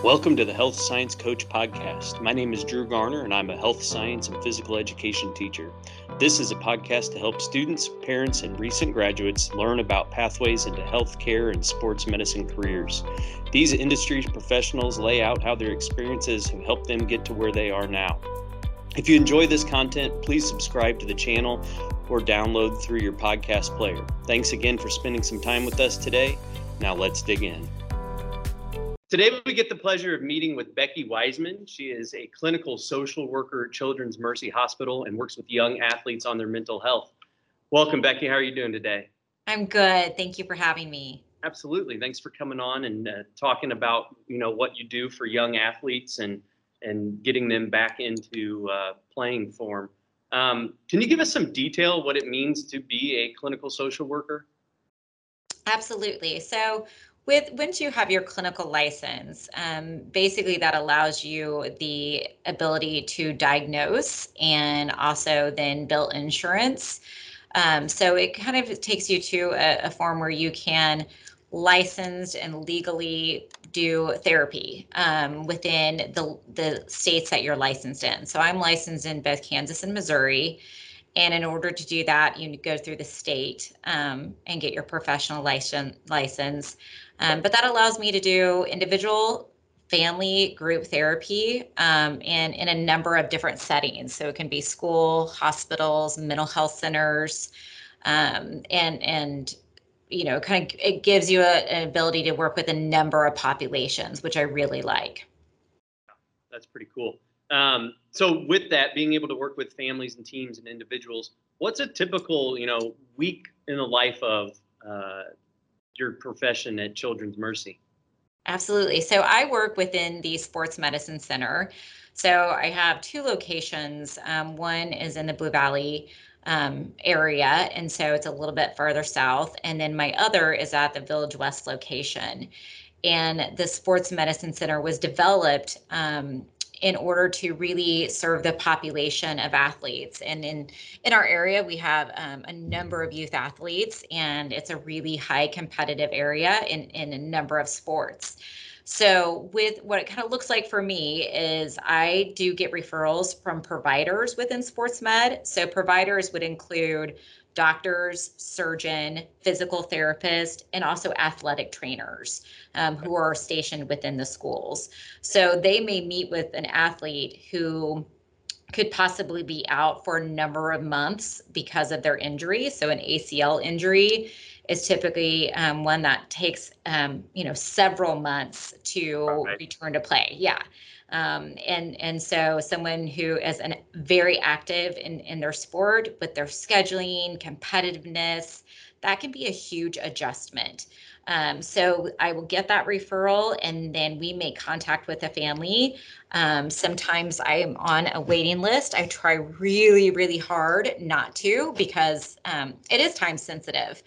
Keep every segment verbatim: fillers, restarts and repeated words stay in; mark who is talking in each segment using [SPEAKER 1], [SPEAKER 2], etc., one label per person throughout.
[SPEAKER 1] Welcome to the Health Science Coach Podcast. My name is Drew Garner, and I'm a health science and physical education teacher. This is a podcast to help students, parents, and recent graduates learn about pathways into healthcare and sports medicine careers. These industry professionals lay out how their experiences have helped them get to where they are now. If you enjoy this content, please subscribe to the channel or download through your podcast player. Thanks again for spending some time with us today. Now let's dig in. Today, we get the pleasure of meeting with Becky Wiseman. She is a clinical social worker at Children's Mercy Hospital and works with young athletes on their mental health. Welcome, Becky. How are you doing today?
[SPEAKER 2] I'm good. Thank you for having me.
[SPEAKER 1] Absolutely. Thanks for coming on and uh, talking about, you know, what you do for young athletes and and getting them back into uh, playing form. Um, can you give us some detail what it means to be a clinical social worker?
[SPEAKER 2] Absolutely. So with once you have your clinical license, um, basically that allows you the ability to diagnose and also then bill insurance. Um, so it kind of takes you to a, a form where you can license and legally do therapy um, within the the states that you're licensed in. So I'm licensed in both Kansas and Missouri. And in order to do that, you go through the state um, and get your professional license. license. Um, but that allows me to do individual, family, group therapy um, and in a number of different settings. So it can be school, hospitals, mental health centers, um, and and you know, kind of it gives you a, an ability to work with a number of populations, which I really like.
[SPEAKER 1] That's pretty cool. Um, so with that, being able to work with families and teams and individuals, what's a typical, you know, week in the life of uh, your profession at Children's Mercy?
[SPEAKER 2] Absolutely. So I work within the Sports Medicine Center. So I have two locations. Um, one is in the Blue Valley um, area, and so it's a little bit further south. And then my other is at the Village West location. And the Sports Medicine Center was developed um, in order to really serve the population of athletes. And in, in our area, we have um, a number of youth athletes, and it's a really high competitive area in, in a number of sports. So with what it kind of looks like for me is I do get referrals from providers within sports med. So providers would include doctors, surgeon, physical therapist, and also athletic trainers um, who are stationed within the schools. So they may meet with an athlete who could possibly be out for a number of months because of their injury. So an A C L injury is typically um, one that takes, um, you know, several months to
[SPEAKER 1] Right.
[SPEAKER 2] return to play. Yeah. Um, and and so someone who is an very active in, in their sport with their scheduling, competitiveness, that can be a huge adjustment. Um, so I will get that referral and then we make contact with the family. Um, sometimes I am on a waiting list. I try really, really hard not to because um, it is time sensitive.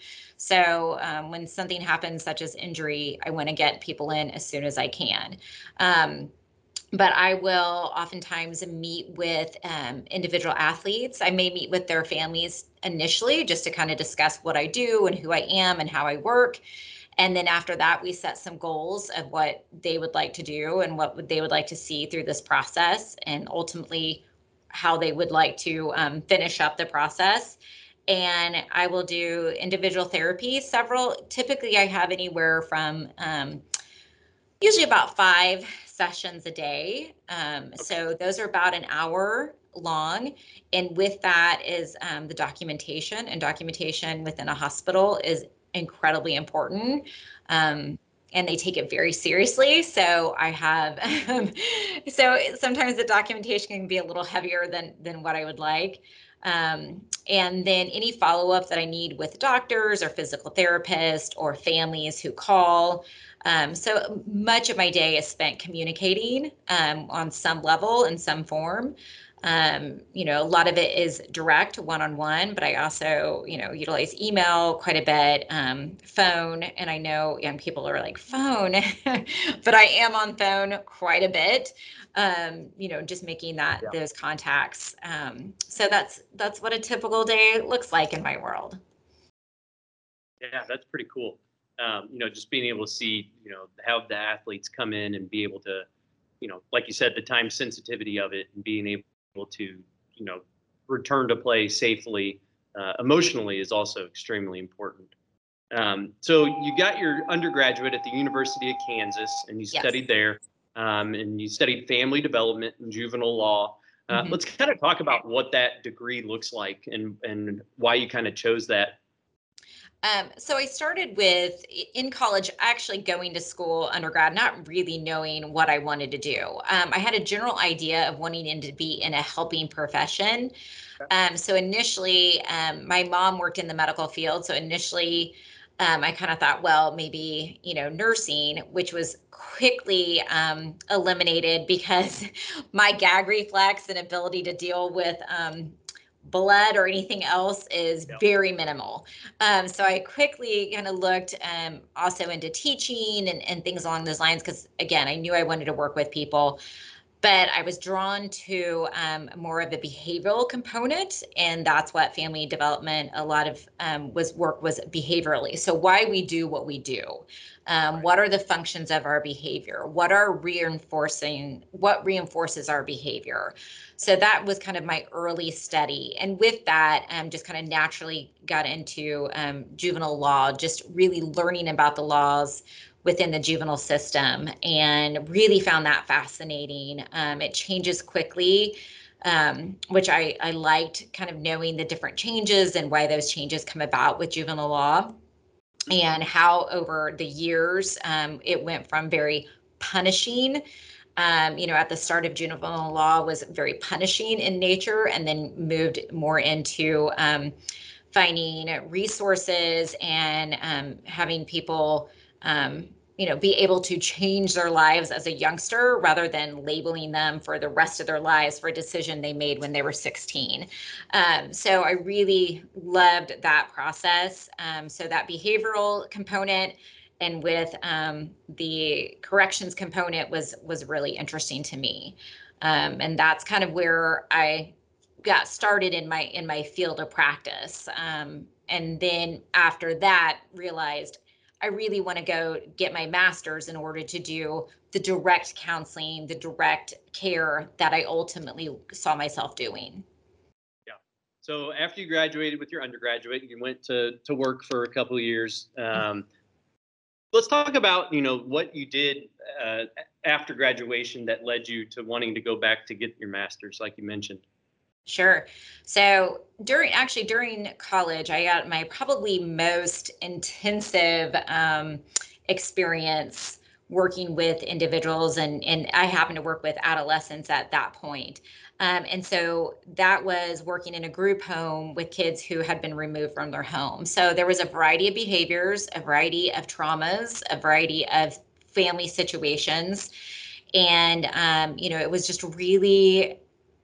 [SPEAKER 2] So um, when something happens, such as injury, I want to get people in as soon as I can. Um, but I will oftentimes meet with um, individual athletes. I may meet with their families initially just to kind of discuss what I do and who I am and how I work. And then after that, we set some goals of what they would like to do and what would they would like to see through this process, and ultimately how they would like to um, finish up the process. And I will do individual therapy. Several, typically, I have anywhere from um, usually about five sessions a day. Um, so those are about an hour long. And with that is um, the documentation, and documentation within a hospital is incredibly important. Um, and they take it very seriously. So I have, um, so sometimes the documentation can be a little heavier than, than what I would like. Um, and then any follow-up that I need with doctors or physical therapists or families who call. Um, so much of my day is spent communicating um, on some level in some form. Um, you know, a lot of it is direct one-on-one, but I also, you know, utilize email quite a bit, um, phone, and I know young people are like, phone, but I am on phone quite a bit. Um, you know, just making that
[SPEAKER 1] Yeah.
[SPEAKER 2] those contacts. Um, so that's that's what a typical day looks like in my world.
[SPEAKER 1] Yeah, that's pretty cool. Um, you know, just being able to see, you know, have the athletes come in and be able to, you know, like you said, the time sensitivity of it and being able to, you know, return to play safely uh, emotionally is also extremely important. Um, so you got your undergraduate at the University of Kansas and you
[SPEAKER 2] Yes.
[SPEAKER 1] studied there, um, and you studied family development and juvenile law. Uh,
[SPEAKER 2] Mhm.
[SPEAKER 1] let's kind of talk about what that degree looks like and, and why you kind of chose that.
[SPEAKER 2] Um, so I started with in college, actually going to school undergrad, not really knowing what I wanted to do. Um, I had a general idea of wanting to be in a helping profession. Um, so initially, um, my mom worked in the medical field. So initially, um, I kind of thought, well, maybe, you know, nursing, which was quickly um, eliminated because my gag reflex and ability to deal with um, blood or anything else is
[SPEAKER 1] Yeah.
[SPEAKER 2] very minimal. Um, so I quickly kind of looked um, also into teaching and, and things along those lines because, again, I knew I wanted to work with people. But I was drawn to um, more of the behavioral component, and that's what family development a lot of um, was work was behaviorally. So why we do what we do, um,
[SPEAKER 1] Right.
[SPEAKER 2] what are the functions of our behavior, what are reinforcing, what reinforces our behavior. So that was kind of my early study, and with that, um, just kind of naturally got into um, juvenile law, just really learning about the laws within the juvenile system and really found that fascinating. Um, it changes quickly, um, which I, I liked kind of knowing the different changes and why those changes come about with juvenile law and how over the years um, it went from very punishing. Um, you know, at the start of juvenile law was very punishing in nature and then moved more into um, finding resources and um, having people, um, you know, be able to change their lives as a youngster rather than labeling them for the rest of their lives for a decision they made when they were sixteen. Um, so I really loved that process. Um, so that behavioral component and with um, the corrections component was was really interesting to me. Um, and that's kind of where I got started in my in my field of practice, um, and then after that realized I really want to go get my master's in order to do the direct counseling, the direct care that I ultimately saw myself doing.
[SPEAKER 1] Yeah. So after you graduated with your undergraduate, you went to to work for a couple of years. Um, let's talk about, you know, what you did uh, after graduation that led you to wanting to go back to get your master's, like you mentioned.
[SPEAKER 2] Sure. So during actually during college, I got my probably most intensive um, experience working with individuals, and and I happened to work with adolescents at that point. Um, and so that was working in a group home with kids who had been removed from their home. So there was a variety of behaviors, a variety of traumas, a variety of family situations. And, um, you know, it was just really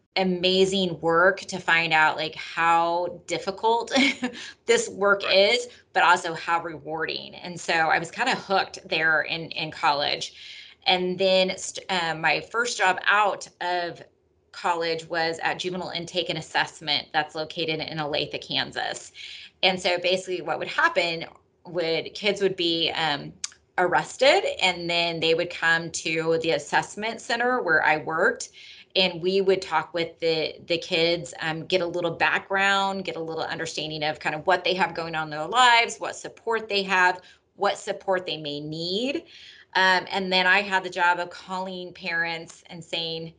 [SPEAKER 2] amazing work to find out like how difficult this work
[SPEAKER 1] Right.
[SPEAKER 2] is, but also how rewarding. And so I was kind of hooked there in in college. And then st- uh, my first job out of college was at Juvenile Intake and Assessment that's located in Olathe, Kansas. And so basically what would happen would kids would be um, arrested and then they would come to the assessment center where I worked, and we would talk with the the kids, um, get a little background, get a little understanding of kind of what they have going on in their lives, what support they have, what support they may need. Um, and then I had the job of calling parents and saying,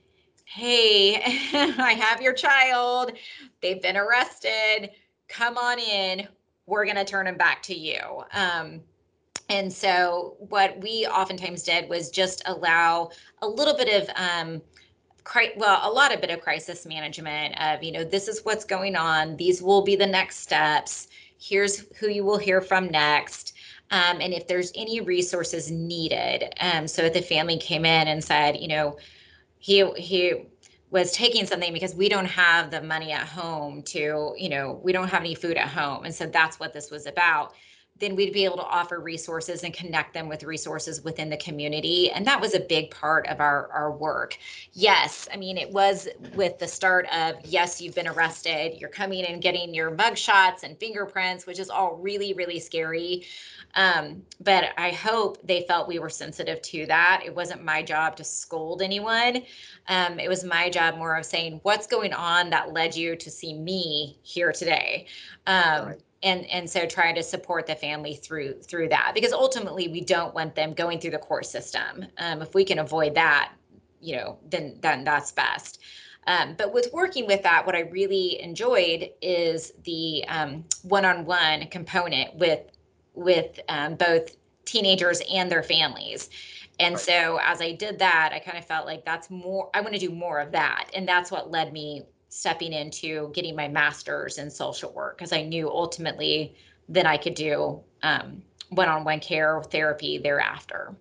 [SPEAKER 2] hey, I have your child, they've been arrested, come on in, we're going to turn them back to you. Um, and so what we oftentimes did was just allow a little bit of um, well, a lot of bit of crisis management of, you know, this is what's going on. These will be the next steps. Here's who you will hear from next. Um, and if there's any resources needed. Um, so if the family came in and said, you know, he, he was taking something because we don't have the money at home to, you know, we don't have any food at home. And so that's what this was about. then we'd be able to offer resources and connect them with resources within the community. And that was a big part of our, our work. Yes, I mean, it was with the start of, yes, you've been arrested, you're coming and getting your mug shots and fingerprints, which is all really, really scary. Um, but I hope they felt we were sensitive to that. It wasn't my job to scold anyone. Um, it was my job more of saying, what's going on that led you to see me here today? Um,
[SPEAKER 1] Right.
[SPEAKER 2] and and so trying to support the family through through that, because ultimately we don't want them going through the court system. Um, if we can avoid that, you know, then then that's best. Um, but with working with that, what I really enjoyed is the um, one-on-one component with with um, both teenagers and their families. And
[SPEAKER 1] Right.
[SPEAKER 2] so as I did that, I kind of felt like that's more, I want to do more of that. And that's what led me stepping into getting my master's in social work, because I knew ultimately that I could do um, one-on-one care therapy thereafter.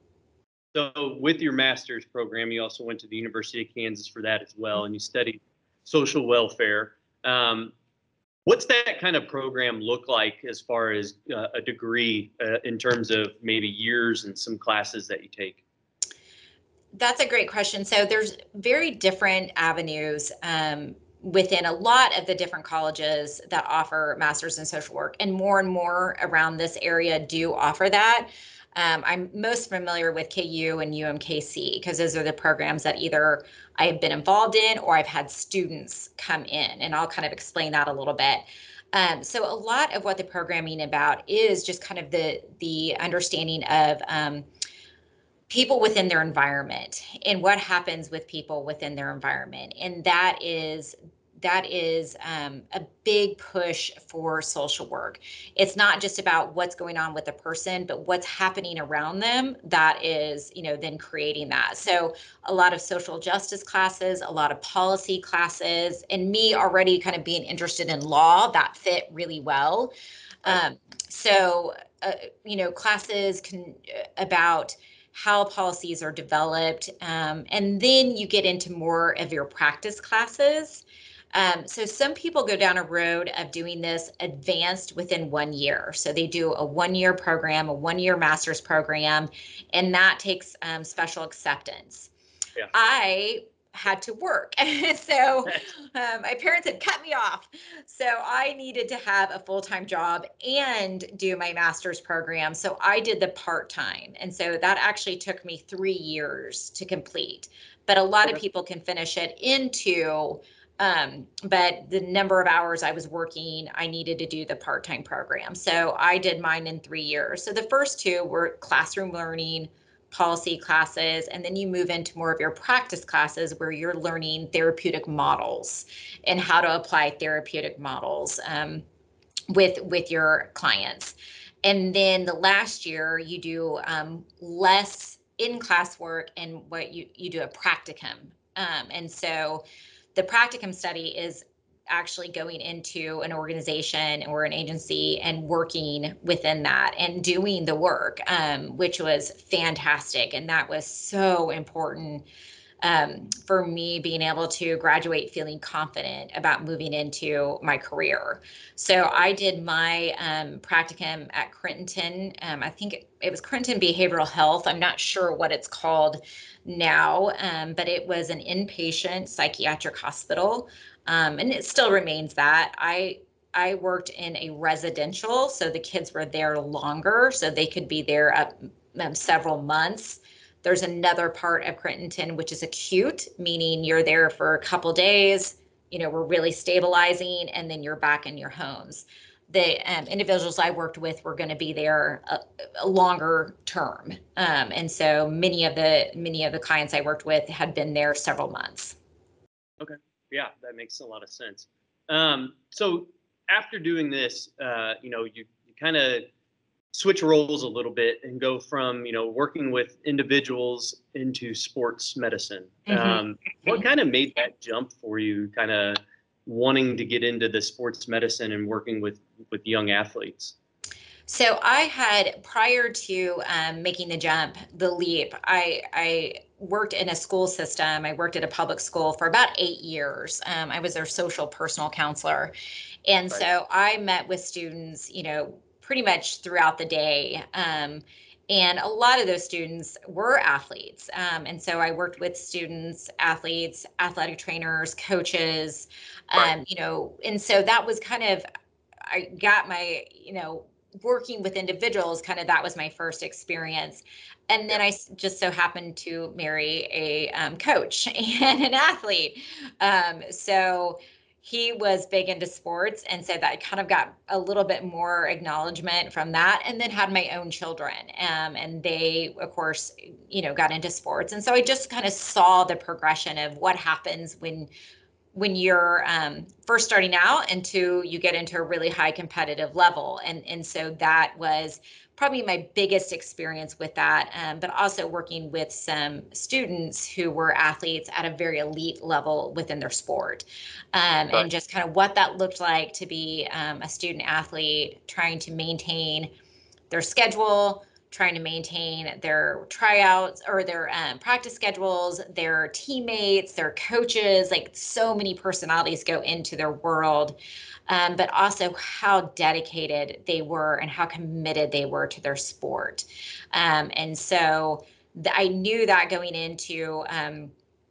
[SPEAKER 1] So with your master's program, you also went to the University of Kansas for that as well, and you studied social welfare. Um, what's that kind of program look like as far as uh, a degree uh, in terms of maybe years and some classes that you take?
[SPEAKER 2] That's a great question. So there's very different avenues um, within a lot of the different colleges that offer masters in social work, and more and more around this area do offer that. Um, I'm most familiar with K U and U M K C because those are the programs that either I have been involved in or I've had students come in, and I'll kind of explain that a little bit. Um, so a lot of what the programming about is just kind of the the understanding of um, people within their environment and what happens with people within their environment. And that is that is um, a big push for social work. It's not just about what's going on with the person, but what's happening around them that is, you know, then creating that. So a lot of social justice classes, a lot of policy classes, and me already kind of being interested in law, that fit really well.
[SPEAKER 1] Right.
[SPEAKER 2] Um, so, uh, you know, classes can about how policies are developed. Um, and then you get into more of your practice classes. Um, so some people go down a road of doing this advanced within one year. So they do a one year program, a one year master's program, and that takes um, special acceptance.
[SPEAKER 1] Yeah.
[SPEAKER 2] I had to work. So um, my parents had cut me off. So I needed to have a full-time job and do my master's program. So I did the part-time. And so that actually took me three years to complete. But a lot of
[SPEAKER 1] Okay.
[SPEAKER 2] people can finish it in two. Um, but the number of hours I was working, I needed to do the part-time program. So I did mine in three years. So the first two were classroom learning, policy classes, and then you move into more of your practice classes where you're learning therapeutic models and how to apply therapeutic models um, with with your clients. And then the last year you do um, less in-class work, and what you you do a practicum. Um, and so the practicum study is actually going into an organization or an agency and working within that and doing the work, um, which was fantastic. And that was so important um, for me being able to graduate feeling confident about moving into my career. So I did my um, practicum at Crittenton. Um, I think it, it was Crittenton Behavioral Health. I'm not sure what it's called now, um, but it was an inpatient psychiatric hospital, um, and it still remains that. I I worked in a residential, so the kids were there longer, so they could be there up um, several months. There's another part of Crittenton, which is acute, meaning you're there for a couple days, you know, we're really stabilizing, and then you're back in your homes. The um, individuals I worked with were going to be there a, a longer term. Um, and so many of the many of the clients I worked with had been there several months.
[SPEAKER 1] Okay. Yeah, that makes a lot of sense. Um, so after doing this, uh, you know, you, you kind of switch roles a little bit and go from, you know, working with individuals into sports medicine.
[SPEAKER 2] Mm-hmm.
[SPEAKER 1] Um, what kind of made that jump for you, kind of wanting to get into the sports medicine and working with with young athletes?
[SPEAKER 2] So I had, prior to um, making the jump, the leap, I, I worked in a school system. I worked at a public school for about eight years. Um, I was their social personal counselor. And
[SPEAKER 1] Right.
[SPEAKER 2] so I met with students, you know, pretty much throughout the day. Um, and a lot of those students were athletes. Um, and so I worked with students, athletes, athletic trainers, coaches,
[SPEAKER 1] Right.
[SPEAKER 2] um, you know, and so that was kind of, I got my, you know, working with individuals, kind of that was my first experience. And then
[SPEAKER 1] Yeah.
[SPEAKER 2] I s- just so happened to marry a um, coach and an athlete. Um, so he was big into sports. And so that kind of got a little bit more acknowledgement from that. And then had my own children. Um, and they, of course, you know, got into sports. And so I just kind of saw the progression of what happens when when you're um, first starting out until you get into a really high competitive level. And, and so that was probably my biggest experience with that, um, but also working with some students who were athletes at a very elite level within their sport, um,
[SPEAKER 1] Right.
[SPEAKER 2] and just kind of what that looked like to be um, a student athlete trying to maintain their schedule, trying to maintain their tryouts or their um, practice schedules, their teammates, their coaches. Like, so many personalities go into their world, um, but also how dedicated they were and how committed they were to their sport. Um, and so th- I knew that going into um,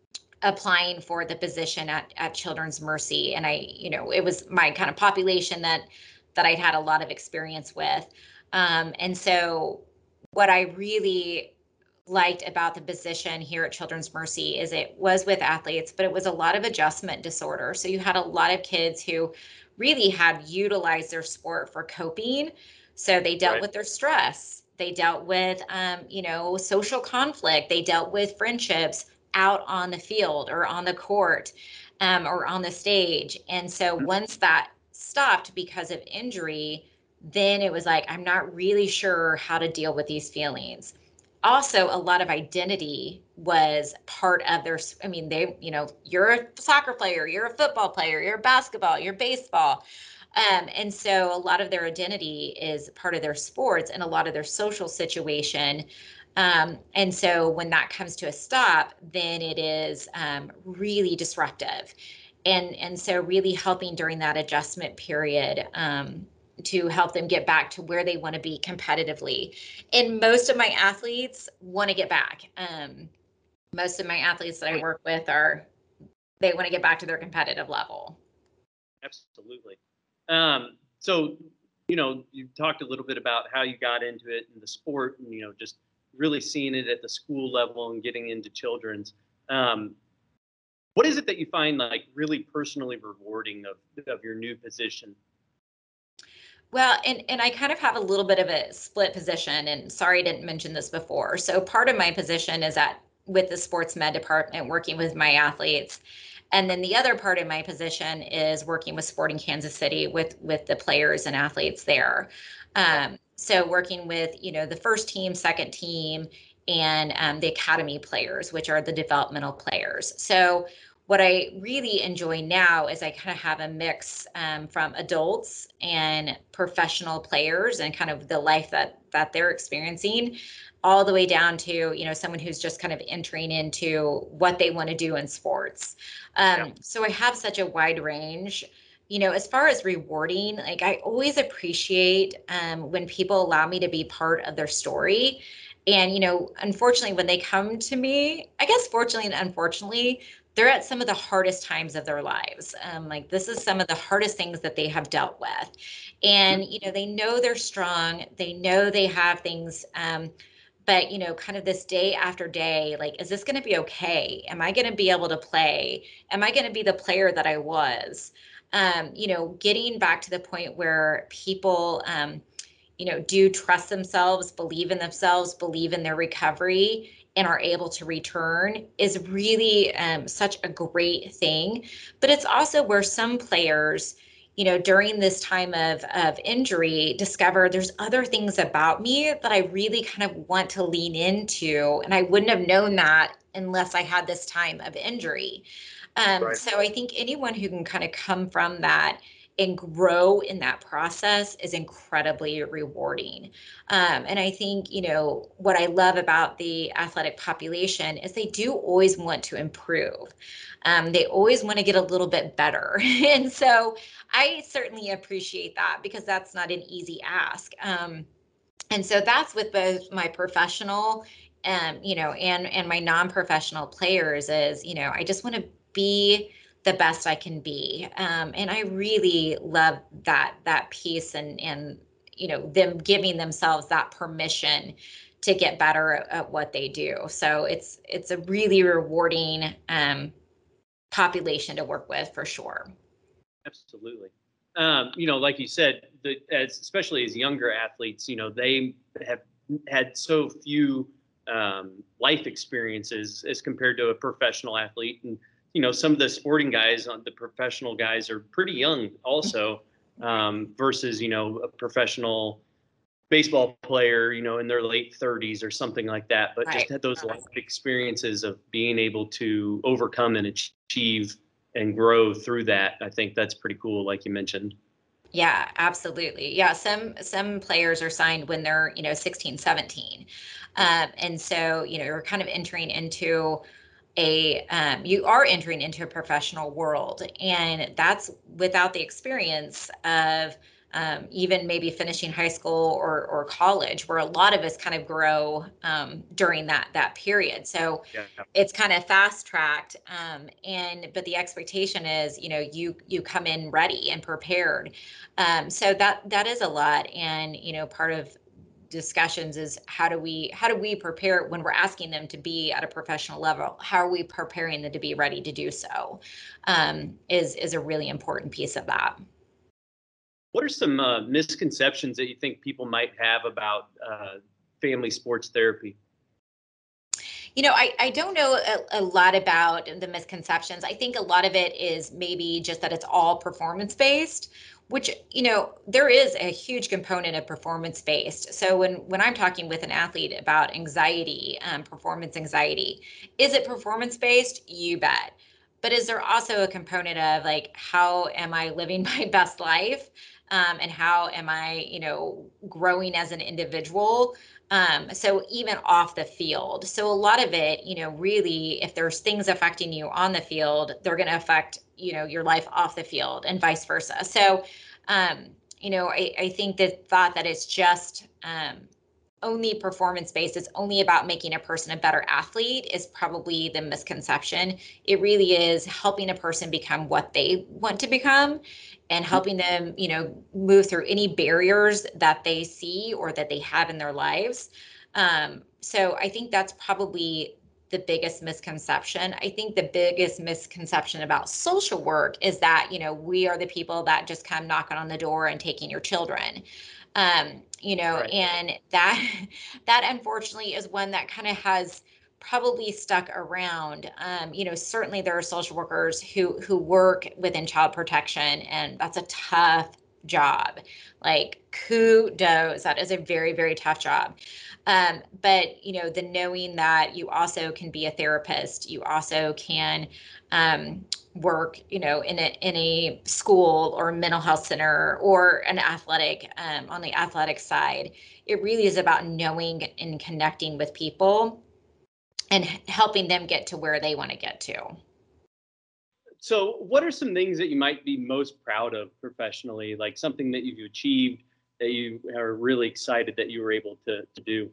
[SPEAKER 2] applying for the position at, at Children's Mercy. And I, you know, it was my kind of population that that I'd had a lot of experience with. Um, and so what I really liked about the position here at Children's Mercy is it was with athletes, but it was a lot of adjustment disorder. So you had a lot of kids who really had utilized their sport for coping. So they dealt
[SPEAKER 1] Right.
[SPEAKER 2] with their stress. They dealt with, um, you know, social conflict. They dealt with friendships out on the field or on the court, um, or on the stage. And so
[SPEAKER 1] Mhm.
[SPEAKER 2] once that stopped because of injury, then it was like, I'm not really sure how to deal with these feelings. Also, a lot of identity was part of their, I mean, they, you know, you're a soccer player, you're a football player, you're basketball, you're baseball. Um, and so a lot of their identity is part of their sports and a lot of their social situation. Um, and so when that comes to a stop, then it is um, really disruptive. And, and so really helping during that adjustment period, um, to help them get back to where they want to be competitively. And most of my athletes want to get back. Um, most of my athletes that I work with are, they want to get back to their competitive level.
[SPEAKER 1] Absolutely. Um, so, you know, you talked a little bit about how you got into it in the sport and, you know, just really seeing it at the school level and getting into children's. Um, what is it that you find like really personally rewarding of, of your new position?
[SPEAKER 2] Well, and and I kind of have a little bit of a split position, and sorry I didn't mention this before. So part of my position is at with the sports med department working with my athletes. And then the other part of my position is working with Sporting Kansas City with with the players and athletes there.
[SPEAKER 1] Right.
[SPEAKER 2] Um, so working with, you know, the first team, second team, and um, the academy players, which are the developmental players. So what I really enjoy now is I kind of have a mix um, from adults and professional players and kind of the life that that they're experiencing, all the way down to, you know, someone who's just kind of entering into what they want to do in sports.
[SPEAKER 1] Yeah.
[SPEAKER 2] Um, so I have such a wide range. You know, as far as rewarding, like, I always appreciate um, when people allow me to be part of their story. And, you know, unfortunately, when they come to me, I guess fortunately and unfortunately, they're at some of the hardest times of their lives. Um, like, this is some of the hardest things that they have dealt with.
[SPEAKER 1] Mhm.
[SPEAKER 2] And, you know, they know they're strong. They know they have things. Um, but, you know, kind of this day after day, like, is this going to be okay? Am I going to be able to play? Am I going to be the player that I was? Um, you know, getting back to the point where people, um, you know, do trust themselves, believe in themselves, believe in their recovery, and are able to return is really um, such a great thing. But it's also where some players, you know, during this time of, of injury, discover there's other things about me that I really kind of want to lean into. And I wouldn't have known that unless I had this time of injury. Um,
[SPEAKER 1] Right.
[SPEAKER 2] so I think anyone who can kind of come from that and grow in that process is incredibly rewarding. Um, and I think, you know, what I love about the athletic population is they do always want to improve. Um, they always want to get a little bit better. And so I certainly appreciate that because that's not an easy ask. Um, and so that's with both my professional, um, you know, and and my non-professional players is, you know, I just want to be the best I can be. Um, and I really love that that piece and and you know them giving themselves that permission to get better at, at what they do. So it's it's a really rewarding um, population to work with for sure.
[SPEAKER 1] Absolutely. Um, you know, like you said, the, as especially as younger athletes, you know, they have had so few um, life experiences as compared to a professional athlete. And, you know, some of the sporting guys, on the professional guys are pretty young also, um, versus, you know, a professional baseball player, you know, in their late thirties or something like that, but just
[SPEAKER 2] Right.
[SPEAKER 1] had those life experiences of being able to overcome and achieve and grow through that. I think that's pretty cool, like you mentioned.
[SPEAKER 2] Yeah, absolutely. Yeah, some some players are signed when they're, you know, sixteen, seventeen. Um, and so, you know, you're kind of entering into a um, you are entering into a professional world, and that's without the experience of um, even maybe finishing high school or or college, where a lot of us kind of grow um, during that that period. So
[SPEAKER 1] Yeah.
[SPEAKER 2] it's kind of fast tracked, um, and but the expectation is, you know, you you come in ready and prepared. Um, so that that is a lot, and you know, part of discussions is how do we how do we prepare when we're asking them to be at a professional level? How are we preparing them to be ready to do so? Um, is is a really important piece of that.
[SPEAKER 1] What are some uh, misconceptions that you think people might have about uh, family sports therapy?
[SPEAKER 2] You know, I, I don't know a, a lot about the misconceptions. I think a lot of it is maybe just that it's all performance based, which, you know, there is a huge component of performance based. So when when I'm talking with an athlete about anxiety, um, performance anxiety, is it performance based? You bet. But is there also a component of like, how am I living my best life? Um, and how am I, you know, growing as an individual? Um, so even off the field. So a lot of it, you know, really, if there's things affecting you on the field, they're going to affect, you know, your life off the field and vice versa. So, um, you know, I, I think the thought that it's just um, only performance based, it's only about making a person a better athlete is probably the misconception. It really is helping a person become what they want to become and helping them, you know, move through any barriers that they see or that they have in their lives. Um, so I think that's probably the biggest misconception. I think the biggest misconception about social work is that, you know, we are the people that just come knocking on the door and taking your children. Um, you know,
[SPEAKER 1] Right.
[SPEAKER 2] and that that unfortunately is one that kind of has probably stuck around. Um, you know, certainly there are social workers who who work within child protection, and that's a tough job. Like kudos, that is a very, very tough job. Um, but you know, the knowing that you also can be a therapist, you also can um, work, you know, in a in a school or mental health center or an athletic um, on the athletic side. It really is about knowing and connecting with people and helping them get to where they want to get to.
[SPEAKER 1] So, what are some things that you might be most proud of professionally, like something that you've achieved that you are really excited that you were able to, to do?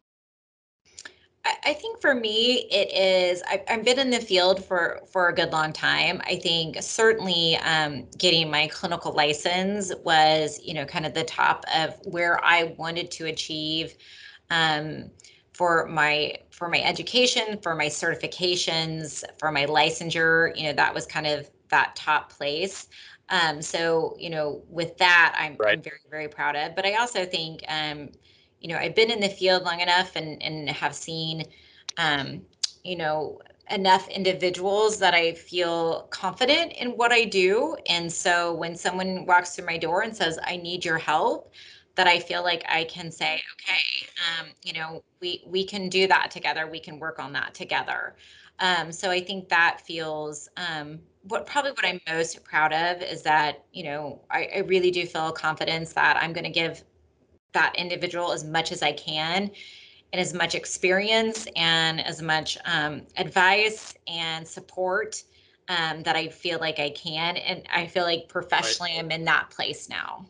[SPEAKER 2] I I think for me, it is. I've, I've been in the field for for a good long time. I think certainly um, getting my clinical license was, you know, kind of the top of where I wanted to achieve um, for my for my education, for my certifications, for my licensure. You know, that was kind of that top place. Um, so, you know, with that, I'm
[SPEAKER 1] Right.
[SPEAKER 2] I'm very, very proud of. But I also think, um, you know, I've been in the field long enough and and have seen, um, you know, enough individuals that I feel confident in what I do. And so when someone walks through my door and says, I need your help, that I feel like I can say, okay, um, you know, we we can do that together. We can work on that together. Um, so I think that feels um, what probably what I'm most proud of is that, you know, I, I really do feel confidence that I'm going to give that individual as much as I can and as much experience and as much um, advice and support um, that I feel like I can. And I feel like professionally,
[SPEAKER 1] Right.
[SPEAKER 2] I'm in that place now.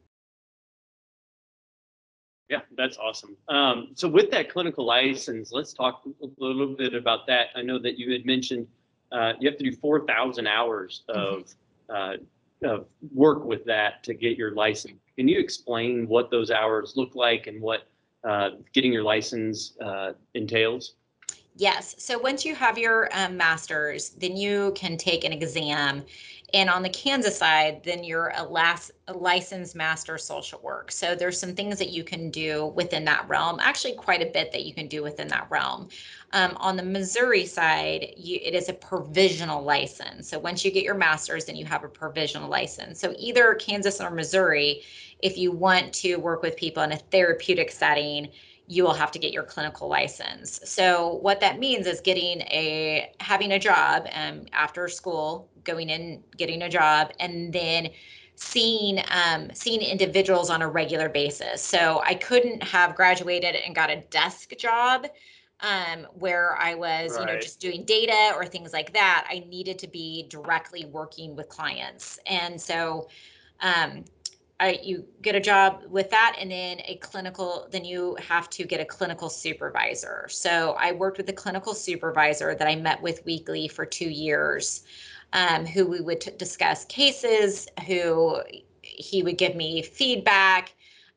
[SPEAKER 1] Yeah, that's awesome. Um, so with that clinical license, let's talk a little bit about that. I know that you had mentioned uh, you have to do four thousand hours of, uh, of work with that to get your license. Can you explain what those hours look like and what uh, getting your license uh, entails?
[SPEAKER 2] Yes. So once you have your um, master's, then you can take an exam. And on the Kansas side, then you're a, las- a licensed master social work. So there's some things that you can do within that realm, actually quite a bit that you can do within that realm. Um, on the Missouri side, you, it is a provisional license. So once you get your master's, then you have a provisional license. So either Kansas or Missouri, if you want to work with people in a therapeutic setting, you will have to get your clinical license. So what that means is getting a having a job um, after school, going in, getting a job, and then seeing um, seeing individuals on a regular basis. So I couldn't have graduated and got a desk job um, where I was, you know,
[SPEAKER 1] Right.
[SPEAKER 2] just doing data or things like that. I needed to be directly working with clients, and so um, I, you get a job with that, and then a clinical, then you have to get a clinical supervisor. So I worked with a clinical supervisor that I met with weekly for two years, um, who we would t- discuss cases, who he would give me feedback,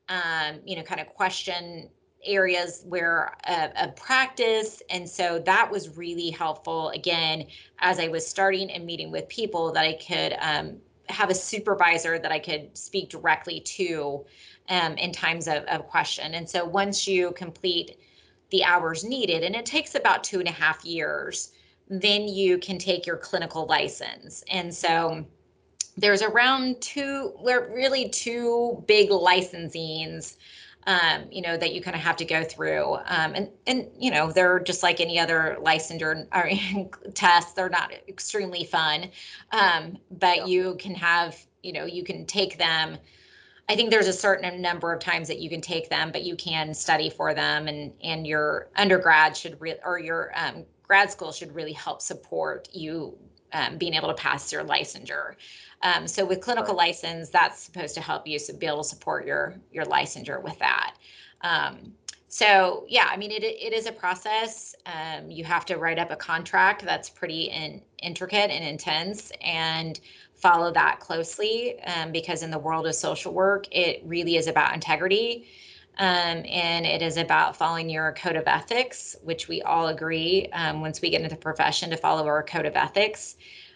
[SPEAKER 2] um, you know, kind of question areas where uh, of practice. And so that was really helpful, again, as I was starting and meeting with people, that I could um, have a supervisor that I could speak directly to um, in times of, of question. And so once you complete the hours needed, and it takes about two and a half years, then you can take your clinical license. And so there's around two, we're really two big licensings, um, you know, that you kind of have to go through. Um, and, and, you know, they're just like any other licensure or tests. They're not extremely fun. Um, but
[SPEAKER 1] Yeah.
[SPEAKER 2] you can have, you know, you can take them. I think there's a certain number of times that you can take them, but you can study for them, and, and your undergrad should re- or your um, grad school should really help support you um, being able to pass your licensure. Um, so with clinical
[SPEAKER 1] Right.
[SPEAKER 2] license, that's supposed to help you to be able to support your your licensure with that. Um, so yeah, I mean, it it is a process. Um, you have to write up a contract that's pretty in, intricate and intense, and follow that closely, um, because in the world of social work, it really is about integrity. Um, and it is about following your code of ethics, which we all agree, um, once we get into the profession, to follow our code of ethics.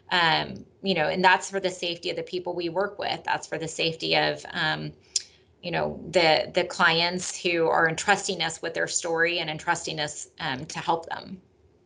[SPEAKER 2] Um, you know, and that's for the safety of the people we work with. That's for the safety of, um, you know, the the clients who are entrusting us with their story and entrusting us um, to help them.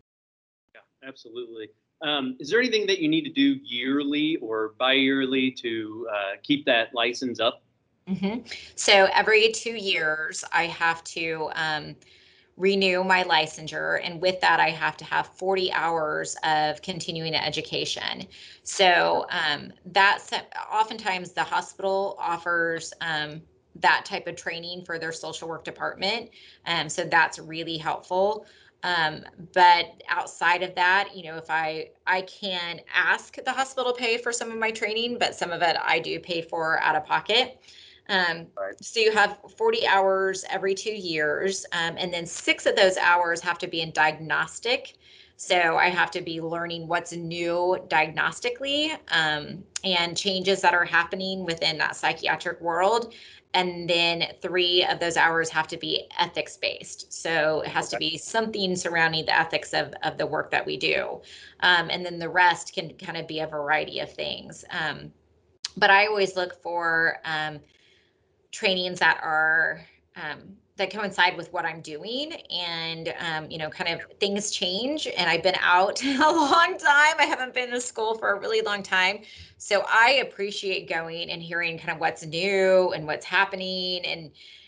[SPEAKER 1] Yeah, absolutely. Um, is there anything that you need to do yearly or bi-yearly to uh, keep that license up?
[SPEAKER 2] hmm So every two years, I have to um, renew my licensure. And with that, I have to have forty hours of continuing education. So um, that's oftentimes the hospital offers um, that type of training for their social work department. Um, so that's really helpful. Um, but outside of that, you know, if I I can ask the hospital to pay for some of my training, but some of it I do pay for out of pocket. Um,
[SPEAKER 1] Right.
[SPEAKER 2] so you have forty hours every two years, um, and then six of those hours have to be in diagnostic. So I have to be learning what's new diagnostically, um, and changes that are happening within that psychiatric world. And then three of those hours have to be ethics based. So it has to
[SPEAKER 1] Okay.
[SPEAKER 2] be something surrounding the ethics of, of the work that we do. Um, and then the rest can kind of be a variety of things. Um, but I always look for um, trainings that are um, that coincide with what I'm doing, and um, you know, kind of things change. And I've been out a long time. I haven't been to school for a really long time, so I appreciate going and hearing kind of what's new and what's happening, and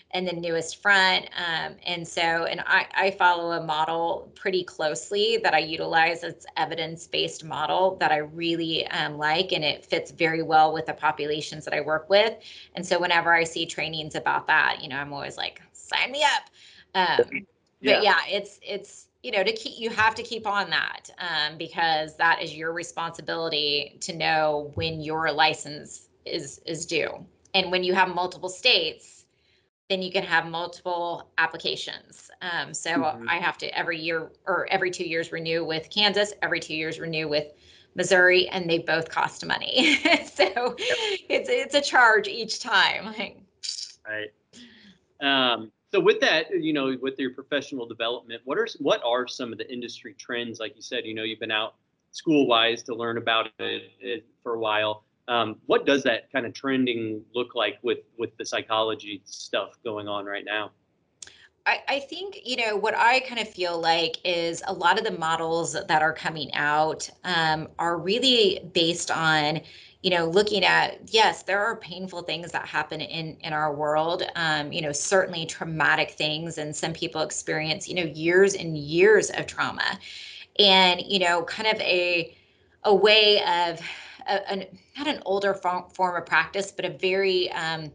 [SPEAKER 2] and the newest front. Um, and so, and I, I follow a model pretty closely that I utilize. It's evidence-based model that I really um, like, and it fits very well with the populations that I work with. And so whenever I see trainings about that, you know, I'm always like, sign me up. Um,
[SPEAKER 1] Yeah.
[SPEAKER 2] but yeah, it's, it's, you know, to keep, you have to keep on that um, because that is your responsibility to know when your license is, is due. And when you have multiple states, then you can have multiple applications. Um, so mm-hmm. I have to every year or every two years renew with Kansas, every two years renew with Missouri, and they both cost money. So yep. it's, it's a charge each time.
[SPEAKER 1] Right. Um, so with that, you know, with your professional development, what are what are some of the industry trends? Like you said, you know, you've been out school-wise to learn about it, it for a while. Um, what does that kind of trending look like with with the psychology stuff going on right now?
[SPEAKER 2] I, I think, you know, what I kind of feel like is a lot of the models that are coming out um, are really based on, you know, looking at, yes, there are painful things that happen in, in our world, um, you know, certainly traumatic things. And some people experience, you know, years and years of trauma and, you know, kind of a, a way of, a, a, not an older form, form of practice, but a very, um,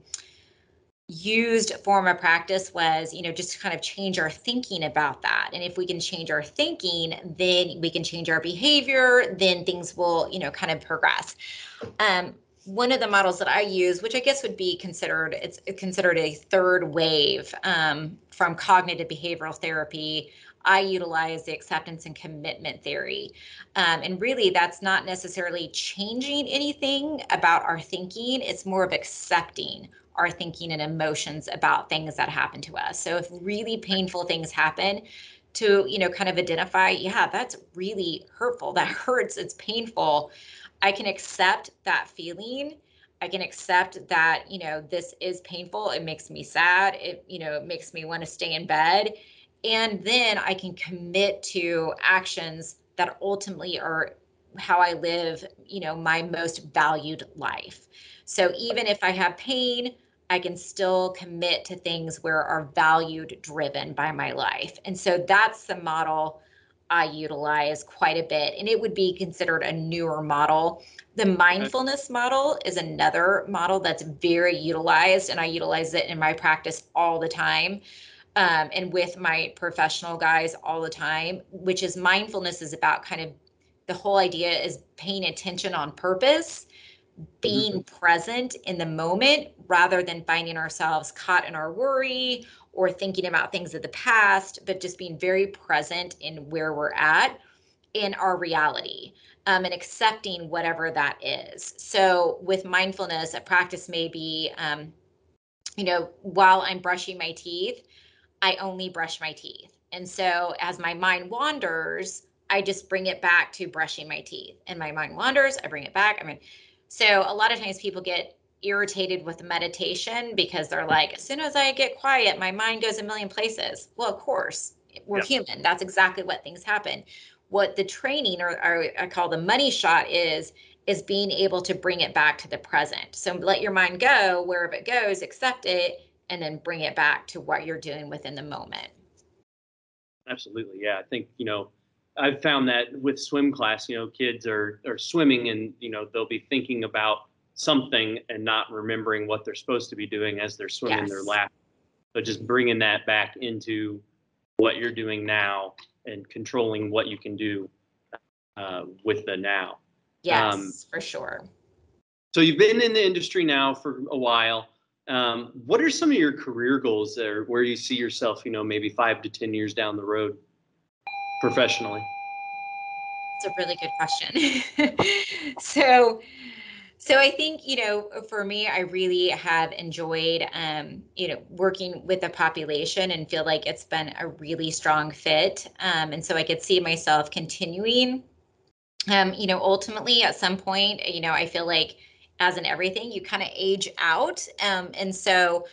[SPEAKER 2] used form of practice was, you know, just to kind of change our thinking about that. And if we can change our thinking, then we can change our behavior, then things will, you know, kind of progress. Um, one of the models that I use, which I guess would be considered, it's considered a third wave um, from cognitive behavioral therapy. I utilize the acceptance and commitment theory. Um, and really, that's not necessarily changing anything about our thinking. It's more of accepting our thinking and emotions about things that happen to us. So if really painful things happen, to, you know, kind of identify, yeah, that's really hurtful. That hurts. It's painful. I can accept that feeling. I can accept that, you know, this is painful. It makes me sad. It, you know, it makes me want to stay in bed. And then I can commit to actions that ultimately are how I live, you know, my most valued life. So even if I have pain, I can still commit to things where are valued driven by my life. And so that's the model I utilize quite a bit, and it would be considered a newer model. The mindfulness model is another model that's very utilized, and I utilize it in my practice all the time. Um, and with my professional guys all the time, which is mindfulness is about kind of the whole idea is paying attention on purpose, being mm-hmm. present in the moment rather than finding ourselves caught in our worry or thinking about things of the past, but just being very present in where we're at in our reality um, and accepting whatever that is. So with mindfulness, a practice may be, um, you know, while I'm brushing my teeth, I only brush my teeth. And so as my mind wanders, I just bring it back to brushing my teeth. And my mind wanders, I bring it back. I mean, so a lot of times people get irritated with meditation because they're like, as soon as I get quiet, my mind goes a million places. Well, of course, we're yep. human. That's exactly what things happen. What the training or, or I call the money shot is, is being able to bring it back to the present. So let your mind go wherever it goes, accept it, and then bring it back to what you're doing within the moment.
[SPEAKER 1] Absolutely. Yeah. I think, you know, I've found that with swim class, you know, kids are, are swimming and, you know, they'll be thinking about something and not remembering what they're supposed to be doing as they're swimming yes. their lap. So just bringing that back into what you're doing now and controlling what you can do uh, with the now.
[SPEAKER 2] Yes, um, for sure.
[SPEAKER 1] So you've been in the industry now for a while. Um, what are some of your career goals there where you see yourself, you know, maybe five to ten years down the road professionally?
[SPEAKER 2] It's a really good question. so, so I think, you know, for me, I really have enjoyed, um, you know, working with the population and feel like it's been a really strong fit. Um, and so I could see myself continuing, um, you know, ultimately at some point, you know, I feel like as in everything, you kind of age out. Um, and so,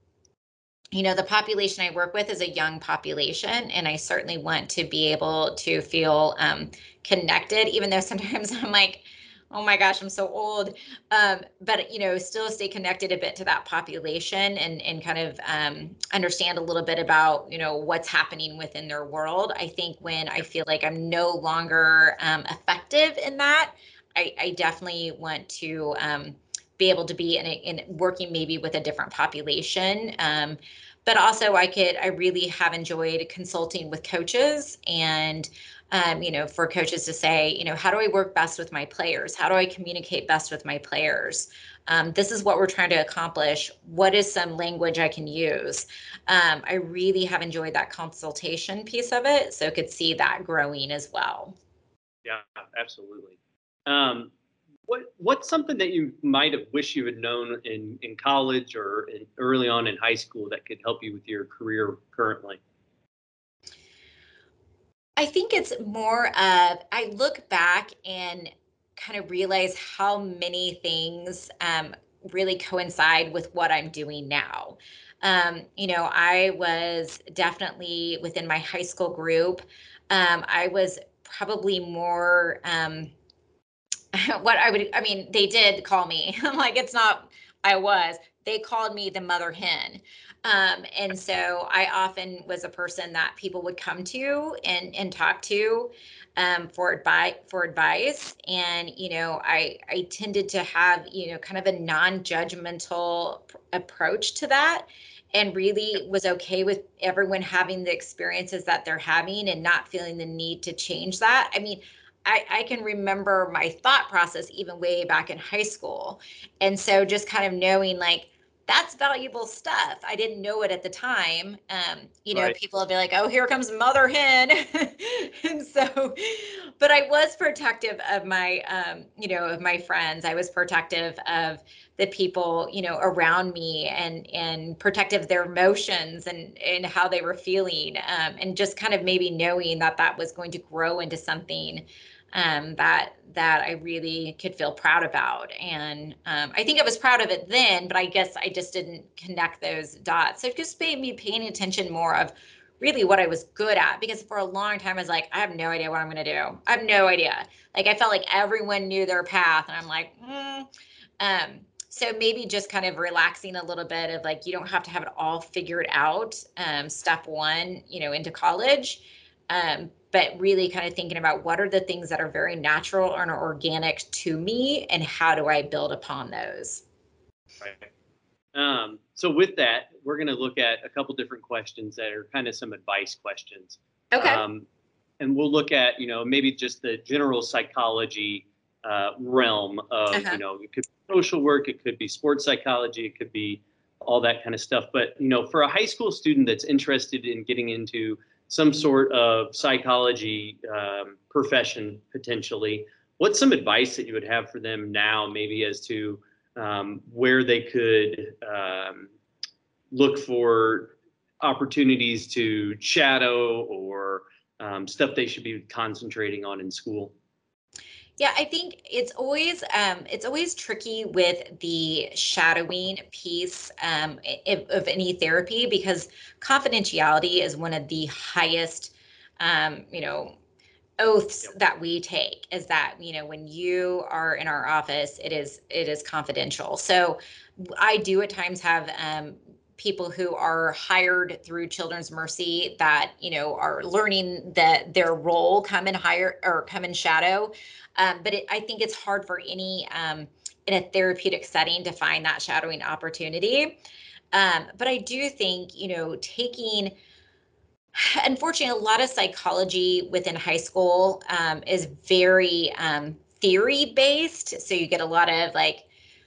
[SPEAKER 2] you know, the population I work with is a young population, and I certainly want to be able to feel um, connected, even though sometimes I'm like, Oh my gosh, I'm so old. Um, but you know, still stay connected a bit to that population and and kind of um, understand a little bit about you know what's happening within their world. I think when I feel like I'm no longer um, effective in that, I, I definitely want to um, be able to be in, a, in working maybe with a different population. Um, but also, I could I really have enjoyed consulting with coaches and um, you know, for coaches to say, you know, how do I work best with my players? How do I communicate best with my players? Um, this is what we're trying to accomplish. What is some language I can use? Um, I really have enjoyed that consultation piece of it, so could see that growing as well.
[SPEAKER 1] Yeah, absolutely. Um, what what's something that you might have wished you had known in in college or in, early on in high school that could help you with your career currently?
[SPEAKER 2] I think it's more of I look back and kind of realize how many things um, really coincide with what I'm doing now. Um, you know, I was definitely within my high school group. Um, I was probably more um, what I would, I mean, they did call me. I'm like, it's not, I was. They called me the mother hen. Um, and so I often was a person that people would come to and and talk to um, for advice for advice. And you know, I I tended to have you know kind of a non-judgmental p- approach to that, and really was okay with everyone having the experiences that they're having and not feeling the need to change that. I mean, I, I can remember my thought process even way back in high school. And so just kind of knowing like that's valuable stuff. I didn't know it at the time. Um, you know,
[SPEAKER 1] Right.
[SPEAKER 2] people will be like, oh, here comes mother hen. And so, but I was protective of my, um, you know, of my friends. I was protective of the people, you know, around me and, and protective of their emotions and, and how they were feeling. Um, and just kind of maybe knowing that that was going to grow into something um, that that I really could feel proud about. And um, I think I was proud of it then, but I guess I just didn't connect those dots. So it just made me paying attention more of really what I was good at, because for a long time I was like, I have no idea what I'm going to do. I have no idea. Like I felt like everyone knew their path, and I'm like, mm. um, so maybe just kind of relaxing a little bit of like you don't have to have it all figured out. Um, step one, you know, into college. Um, but really kind of thinking about what are the things that are very natural and organic to me and how do I build upon those?
[SPEAKER 1] Right. Um, so with that, we're going to look at a couple different questions that are kind of some advice questions.
[SPEAKER 2] Okay.
[SPEAKER 1] Um, and we'll look at, you know, maybe just the general psychology uh, realm of, you
[SPEAKER 2] Uh-huh.
[SPEAKER 1] know, it could be social work, it could be sports psychology, it could be all that kind of stuff. But, you know, for a high school student that's interested in getting into some sort of psychology um, profession potentially, what's some advice that you would have for them now, maybe as to um, where they could um, look for opportunities to shadow or um, stuff they should be concentrating on in school?
[SPEAKER 2] Yeah, I think it's always um, it's always tricky with the shadowing piece um, of, of any therapy, because confidentiality is one of the highest, um, you know, oaths
[SPEAKER 1] Yep.
[SPEAKER 2] that we take. Is that you know when you are in our office, it is it is confidential. So I do at times have um, people who are hired through Children's Mercy that you know are learning that their role come and hire or come and shadow. Um, but it, I think it's hard for any um, in a therapeutic setting to find that shadowing opportunity. Um, but I do think you know taking unfortunately, a lot of psychology within high school um, is very um, theory based. So you get a lot of like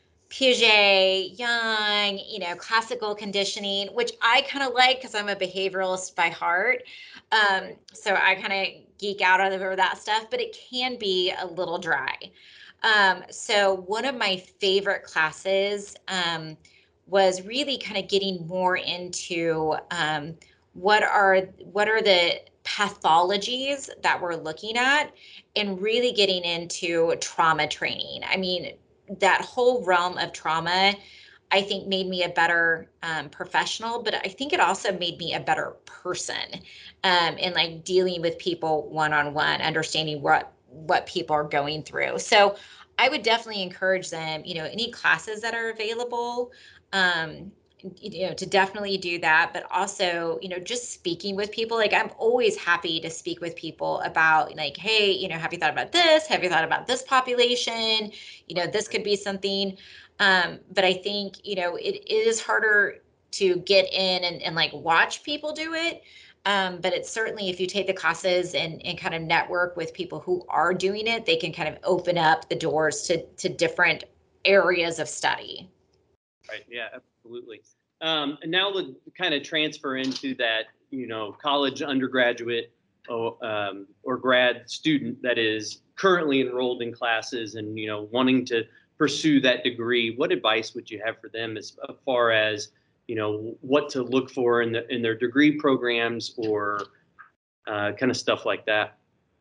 [SPEAKER 2] Piaget, Jung, you know, classical conditioning, which I kind of like because I'm a behavioralist by heart. Um,
[SPEAKER 1] Right.
[SPEAKER 2] so I kind of geek out over that stuff, but it can be a little dry. Um, so one of my favorite classes um, was really kind of getting more into um, what are what are the pathologies that we're looking at, and really getting into trauma training. I mean, that whole realm of trauma, I think made me a better um, professional, but I think it also made me a better person um, in like dealing with people one on one, understanding what what people are going through. So I would definitely encourage them, you know, any classes that are available, um, you know, to definitely do that. But also, you know, just speaking with people. Like, I'm always happy to speak with people about, like, hey, you know, have you thought about this? Have you thought about this population? You know, this could be something. Um, but I think, you know, it, it is harder to get in and, and like watch people do it. Um, but it's certainly, if you take the classes and, and kind of network with people who are doing it, they can kind of open up the doors to, to different areas of study.
[SPEAKER 1] Right. Yeah, absolutely. Um, and now the kind of transfer into that, you know, college undergraduate or, um, or grad student that is currently enrolled in classes and, you know, wanting to pursue that degree. What advice would you have for them as far as, you know, what to look for in the in their degree programs or uh, kind of stuff like that?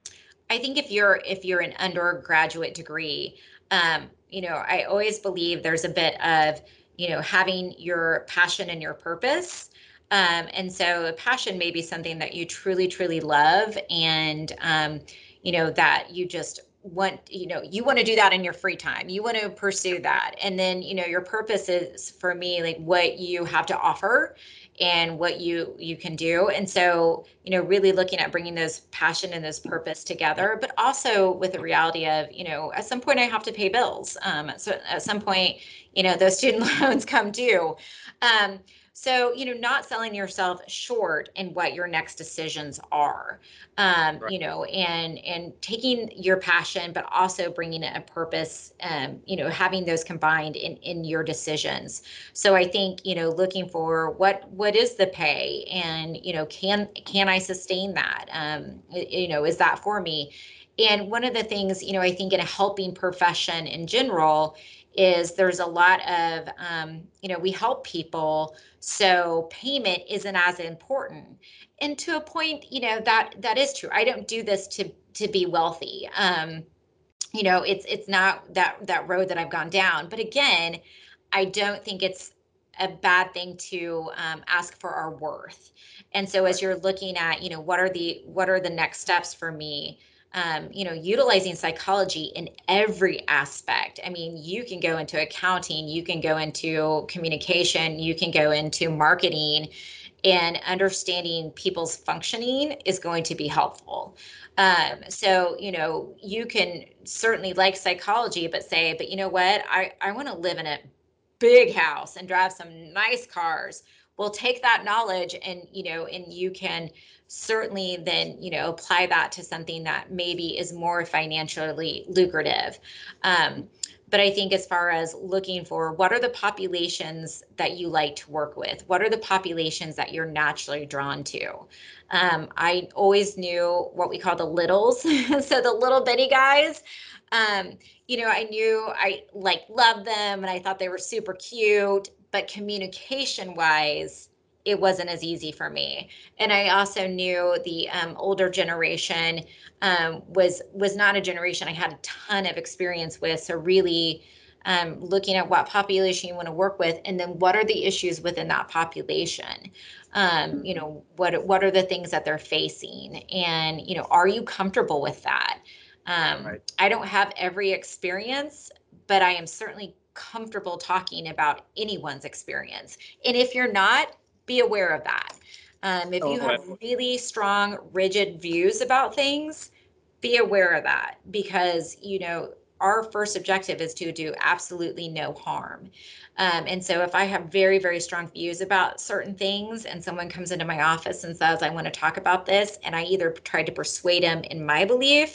[SPEAKER 2] I think if you're if you're an undergraduate degree, um, you know, I always believe there's a bit of, you know, having your passion and your purpose. Um, and so a passion may be something that you truly, truly love, and um, you know, that you just want, you know, you want to do that in your free time. You want to pursue that. And then, you know, your purpose is, for me, like what you have to offer and what you you can do. And so, you know, really looking at bringing those passion and this purpose together, but also with the reality of, you know, at some point I have to pay bills. Um, so at some point, you know, those student loans come due. Um, so, you know, not selling yourself short in what your next decisions are, um,
[SPEAKER 1] Right.
[SPEAKER 2] you know, and and taking your passion, but also bringing a purpose, um, you know, having those combined in in your decisions. So I think, you know, looking for what what is the pay, and, you know, can can I sustain that? Um, you know, is that for me? And one of the things, you know, I think in a helping profession in general is there's a lot of, um, you know, we help people, so payment isn't as important. And to a point, you know, that that is true. I don't do this to to be wealthy. Um, you know, it's it's not that that road that I've gone down. But again, I don't think it's a bad thing to um, ask for our worth. And so as
[SPEAKER 1] Right.
[SPEAKER 2] you're looking at, you know, what are the what are the next steps for me? Um, you know, utilizing psychology in every aspect. I mean, you can go into accounting, you can go into communication, you can go into marketing, and understanding people's functioning is going to be helpful. Um, so, you know, you can certainly like psychology, but say, but you know what, I, I want to live in a big house and drive some nice cars. Well, take that knowledge and, you know, and you can certainly then, you know, apply that to something that maybe is more financially lucrative. Um, but I think as far as looking for what are the populations that you like to work with, what are the populations that you're naturally drawn to? Um, I always knew what we call the littles, so the little bitty guys. Um, you know, I knew I like loved them and I thought they were super cute, but communication wise, it wasn't as easy for me. And I also knew the um, older generation um, was was not a generation I had a ton of experience with. So really um, looking at what population you want to work with, and then what are the issues within that population. Um, you know, what what are the things that they're facing, and you know, are you comfortable with that? Um,
[SPEAKER 1] Right.
[SPEAKER 2] I don't have every experience, but I am certainly comfortable talking about anyone's experience. And if you're not, be aware of that. Um, if you
[SPEAKER 1] Oh,
[SPEAKER 2] have really strong, rigid views about things, be aware of that, because, you know, our first objective is to do absolutely no harm. Um, and so if I have very, very strong views about certain things and someone comes into my office and says, I want to talk about this, and I either try to persuade them in my belief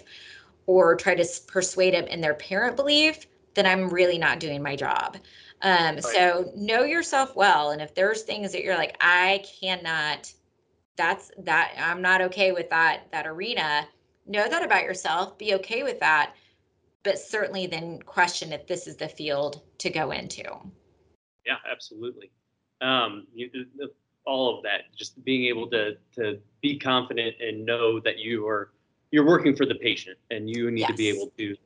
[SPEAKER 2] or try to persuade them in their parent belief, then I'm really not doing my job. Um,
[SPEAKER 1] right.
[SPEAKER 2] so know yourself well. And if there's things that you're like, I cannot, that's that, I'm not okay with that, that arena, know that about yourself, be okay with that, but certainly then question if this is the field to go into.
[SPEAKER 1] Yeah, absolutely. Um, you, all of that, just being able to to be confident and know that you are you're working for the patient, and you need to be
[SPEAKER 2] Yes,
[SPEAKER 1] able to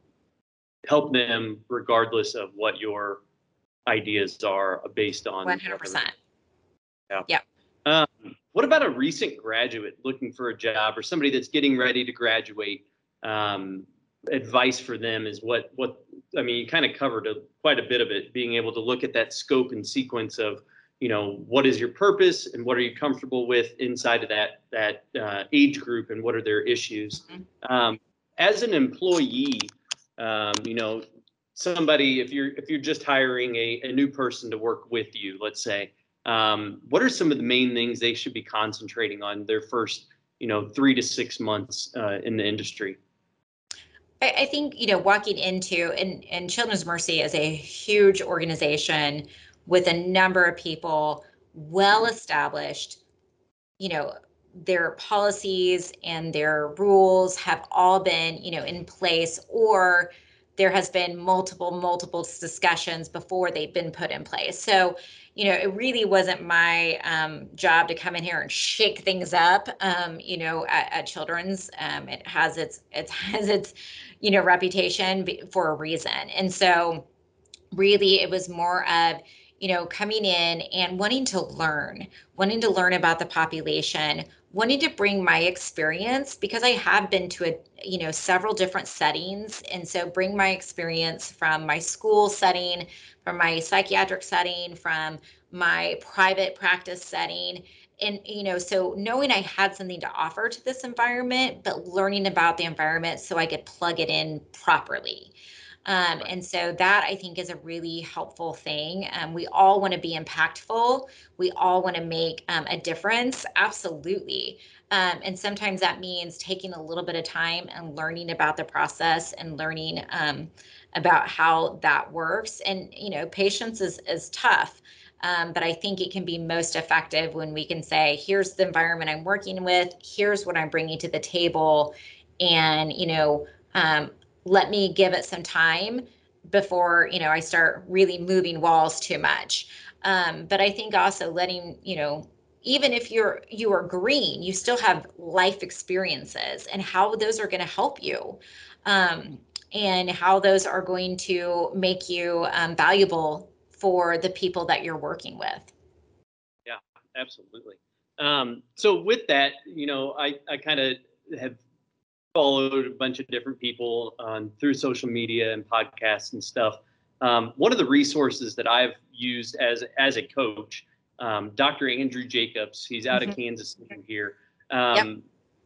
[SPEAKER 1] help them regardless of what your ideas are based on whatever.
[SPEAKER 2] one hundred percent.
[SPEAKER 1] Yeah.
[SPEAKER 2] Yep.
[SPEAKER 1] Um, what about a recent graduate looking for a job, or somebody that's getting ready to graduate? Um, advice for them is what, what, I mean, you kind of covered a, quite a bit of it, being able to look at that scope and sequence of, you know, what is your purpose and what are you comfortable with inside of that, that uh, age group and what are their issues.
[SPEAKER 2] Mm-hmm.
[SPEAKER 1] Um, as an employee, um, you know, somebody, if you're, if you're just hiring a, a new person to work with you, let's say, um, what are some of the main things they should be concentrating on their first, you know, three to six months uh, in the industry?
[SPEAKER 2] I, I think, you know, walking into, and, and Children's Mercy is a huge organization with a number of people, well established, you know, their policies and their rules have all been, you know, in place, or there has been multiple, multiple discussions before they've been put in place. So, you know, it really wasn't my um, job to come in here and shake things up, um, you know, at, at Children's. Um, it has its, it has its, you know, reputation for a reason. And so really it was more of, you know, coming in and wanting to learn, wanting to learn about the population, wanting to bring my experience, because I have been to a, you know, several different settings. And so bring my experience from my school setting, from my psychiatric setting, from my private practice setting. And, you know, so knowing I had something to offer to this environment, but learning about the environment so I could plug it in properly. Um, and so that I think is a really helpful thing. Um, we all want to be impactful. We all want to make um, a difference. Absolutely. Um, and sometimes that means taking a little bit of time and learning about the process and learning um, about how that works. And, you know, patience is, is tough. Um, but I think it can be most effective when we can say, here's the environment I'm working with, here's what I'm bringing to the table. And, you know, um, let me give it some time before, you know, I start really moving walls too much. Um, but I think also letting, you know, even if you're you are green, you still have life experiences and how those are going to help you, um, and how those are going to make you um, valuable for the people that you're working with.
[SPEAKER 1] Yeah, absolutely. Um, so with that, you know, I, I kind of have followed a bunch of different people on through social media and podcasts and stuff. Um, one of the resources that I've used as as a coach, um, Doctor Andrew Jacobs, he's out of
[SPEAKER 2] Mm-hmm.
[SPEAKER 1] Kansas City here.
[SPEAKER 2] Yep.
[SPEAKER 1] Um,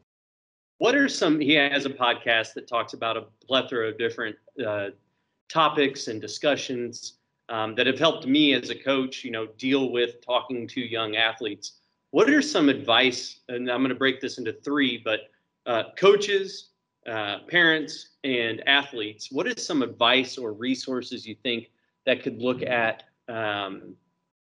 [SPEAKER 1] what are some? He has a podcast that talks about a plethora of different uh, topics and discussions um, that have helped me as a coach, you know, deal with talking to young athletes. What are some advice? And I'm going to break this into three, but uh, coaches, uh, parents, and athletes. What is some advice or resources you think that could look at um,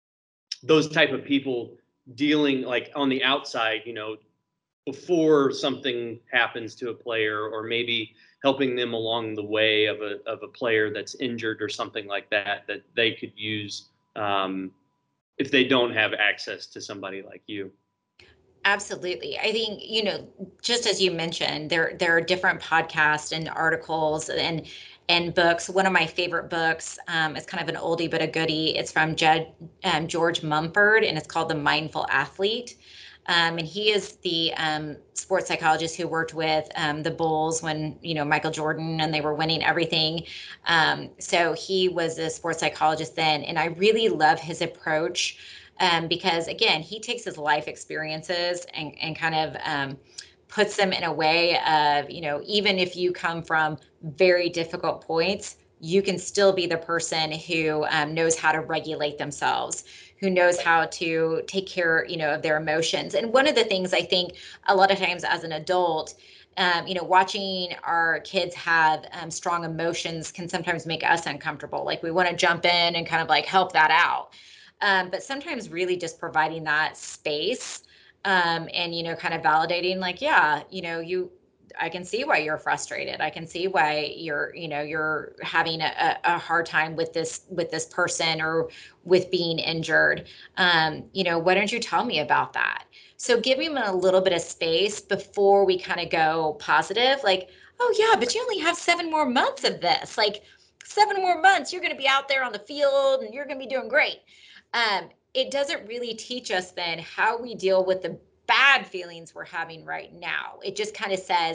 [SPEAKER 1] those type of people dealing like on the outside, you know, before something happens to a player, or maybe helping them along the way of a of a player that's injured or something like that, that they could use um, if they don't have access to somebody like you?
[SPEAKER 2] Absolutely. I think, you know, just as you mentioned, there there are different podcasts and articles and and books. One of my favorite books, um, is kind of an oldie but a goodie. It's from Jed, um, George Mumford, and it's called The Mindful Athlete. Um, and he is the um, sports psychologist who worked with um, the Bulls when, you know, Michael Jordan and they were winning everything. Um, so he was a sports psychologist then, and I really love his approach, um, because again, he takes his life experiences and, and kind of um, puts them in a way of, you know, even if you come from very difficult points, you can still be the person who um, knows how to regulate themselves, who knows how to take care, you know, of their emotions. And one of the things I think a lot of times as an adult, um, you know, watching our kids have um, strong emotions can sometimes make us uncomfortable. Like we want to jump in and kind of like help that out. Um, but sometimes really just providing that space, um, and, you know, kind of validating like, yeah, you know, you, I can see why you're frustrated. I can see why you're, you know, you're having a, a hard time with this, with this person or with being injured. Um, you know, why don't you tell me about that? So give him a little bit of space before we kind of go positive, like, oh yeah, but you only have seven more months of this. Like seven more months, you're going to be out there on the field and you're going to be doing great. Um, it doesn't really teach us then how we deal with the bad feelings we're having right now. It just kind of says,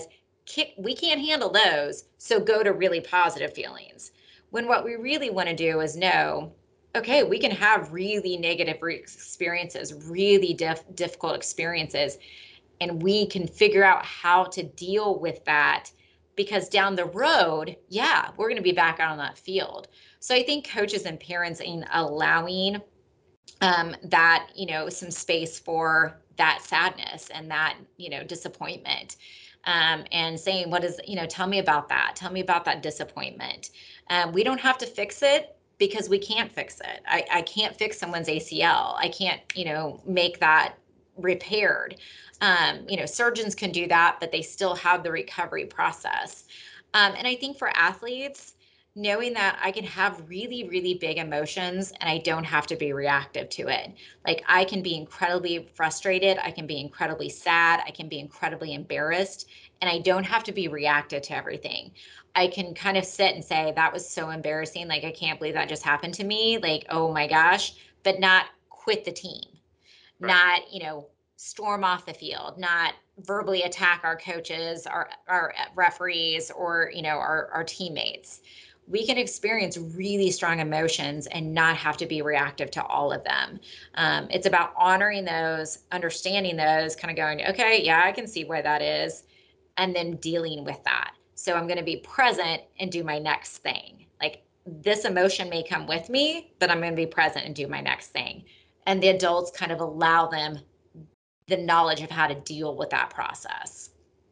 [SPEAKER 2] kick, we can't handle those. So go to really positive feelings. When what we really want to do is know, okay, we can have really negative experiences, really diff- difficult experiences, and we can figure out how to deal with that, because down the road, yeah, we're going to be back out on that field. So I think coaches and parents in allowing um, that, you know, some space for that sadness and that, you know, disappointment, um, and saying, what is, you know, tell me about that. Tell me about that disappointment. Um, we don't have to fix it, because we can't fix it. I, I can't fix someone's A C L. I can't, you know, make that repaired. Um, you know, surgeons can do that, but they still have the recovery process. Um, and I think for athletes, knowing that I can have really, really big emotions and I don't have to be reactive to it. Like, I can be incredibly frustrated. I can be incredibly sad. I can be incredibly embarrassed, and I don't have to be reactive to everything. I can kind of sit and say, that was so embarrassing. Like, I can't believe that just happened to me. Like, oh my gosh, but not quit the team,
[SPEAKER 1] Right.
[SPEAKER 2] not, you know, storm off the field, not verbally attack our coaches, our, our referees, or, you know, our, our teammates. We can experience really strong emotions and not have to be reactive to all of them. Um, it's about honoring those, understanding those, kind of going, okay, yeah, I can see where that is, and then dealing with that. So I'm going to be present and do my next thing. Like, this emotion may come with me, but I'm going to be present and do my next thing. And the adults kind of allow them the knowledge of how to deal with that process.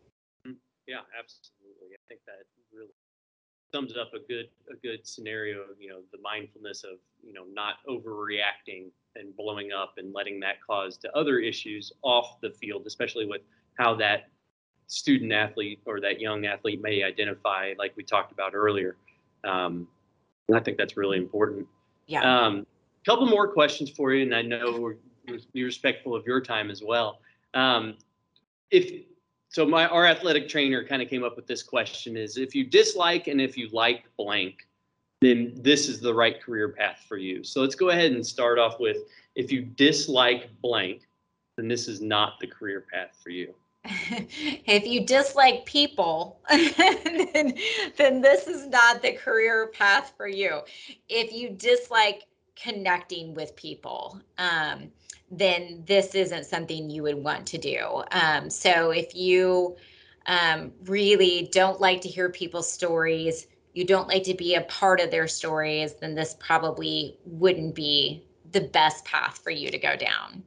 [SPEAKER 1] Yeah, absolutely. I think that really sums up a good a good scenario of, you know, the mindfulness of, you know, not overreacting and blowing up and letting that cause to other issues off the field, especially with how that student athlete or that young athlete may identify, like we talked about earlier. Um, and I think that's really important.
[SPEAKER 2] Yeah.
[SPEAKER 1] Um, couple more questions for you, and I know we're, we're be respectful of your time as well. Um, if so, my our athletic trainer kind of came up with this question: is if you dislike and if you like blank, then this is the right career path for you. So let's go ahead and start off with, if you dislike blank, then this is not the career path for you.
[SPEAKER 2] If you dislike people, then, then this is not the career path for you. If you dislike connecting with people, um, then this isn't something you would want to do. Um, so if you um, really don't like to hear people's stories, you don't like to be a part of their stories, then this probably wouldn't be the best path for you to go down.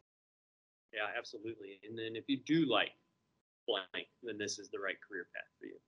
[SPEAKER 1] Yeah, absolutely. And then if you do like blank, then this is the right career path for you.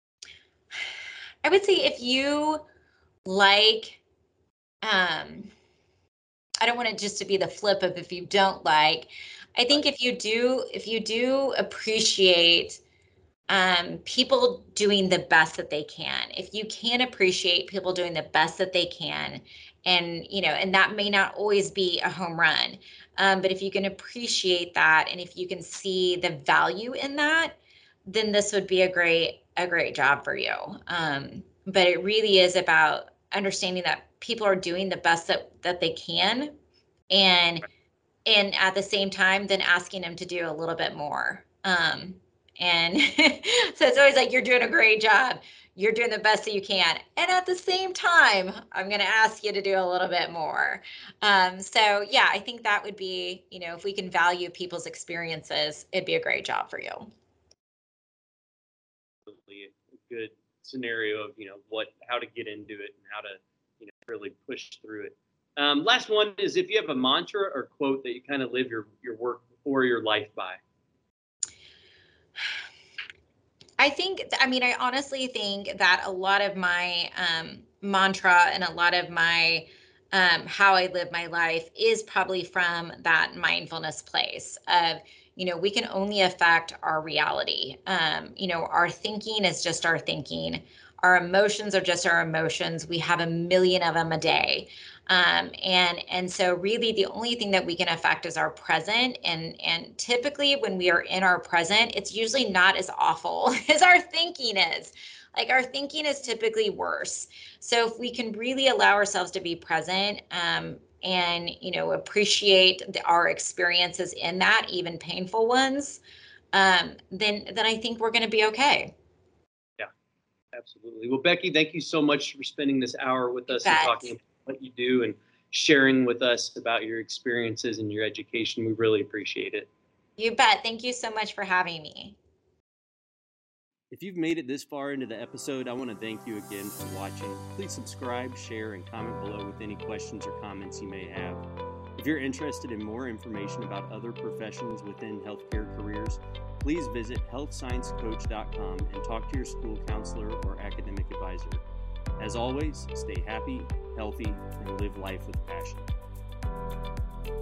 [SPEAKER 2] I would say if you like, um, I don't want it just to be the flip of if you don't like. I think
[SPEAKER 1] Right.
[SPEAKER 2] if you do, if you do appreciate um, people doing the best that they can, if you can appreciate people doing the best that they can, and you know, and that may not always be a home run, um, but if you can appreciate that, and if you can see the value in that, then this would be a great a great job for you. Um, but it really is about understanding that people are doing the best that that they can, and and at the same time then asking them to do a little bit more. Um, and so it's always like, you're doing a great job, you're doing the best that you can, and at the same time I'm going to ask you to do a little bit more. Um, so yeah, I think that would be, you know, if we can value people's experiences, it'd be a great job for you.
[SPEAKER 1] Absolutely a good scenario of, you know, what how to get into it and how to, you know, really push through it. Um, last one is, if you have a mantra or quote that you kind of live your your work or your life by.
[SPEAKER 2] I think, I mean, I honestly think that a lot of my um, mantra and a lot of my um, how I live my life is probably from that mindfulness place of, you know, we can only affect our reality. Um, you know, our thinking is just our thinking. Our emotions are just our emotions. We have a million of them a day. Um, and and so really the only thing that we can affect is our present. And and typically when we are in our present, it's usually not as awful as our thinking is. Like, our thinking is typically worse. So if we can really allow ourselves to be present, um, and you know, appreciate the, our experiences in that, even painful ones, um, then then I think we're going to be okay.
[SPEAKER 1] Yeah, absolutely. Well, Becky, thank you so much for spending this hour with us and talking about what you do and sharing with us about your experiences and your education. We really appreciate it.
[SPEAKER 2] You bet. Thank you so much for having me.
[SPEAKER 1] If you've made it this far into the episode, I want to thank you again for watching. Please subscribe, share, and comment below with any questions or comments you may have. If you're interested in more information about other professions within healthcare careers, please visit health science coach dot com and talk to your school counselor or academic advisor. As always, stay happy, healthy, and live life with passion.